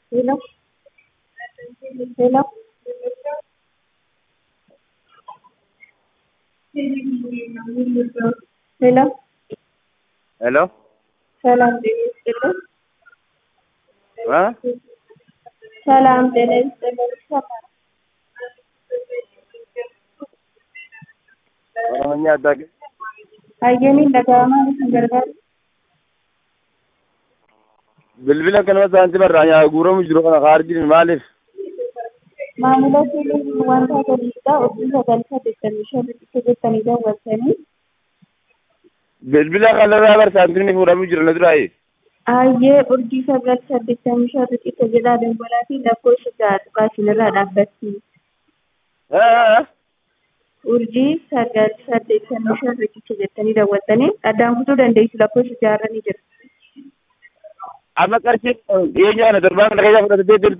Hello, hello, hello. Hello? ሰላም ጤና ይስጥልን። Huh? ሰላም ጤና ይስጥልን። ይሰማል? Oromanya adda Hayyamiin dhaga'amaa isin gargaaru. bilbila kanuma saanti barraanya guuramu jiru kana kaardiin maaliif Maamila keenya wanta galiidhaa ofii sagalta deddeebishan itti jettanii daawwattanii bilbila kanarraa bar saantiini fuudhamu jiru na duraayi. hayyee urjii sagal saddeettamii shan riqicha jedhaa dawwalaa fi lakkoofsa ja'a dhugaatinirraa dhaabbatti. Urjii sagal saddeettamii shan riqicha jettanii daawwattanii addaan kutuu dandeessu lakkoofsa ja'arra ni jira. Amma qarshii dhiyeenyaa kana darbaa kana keessa fudhatatee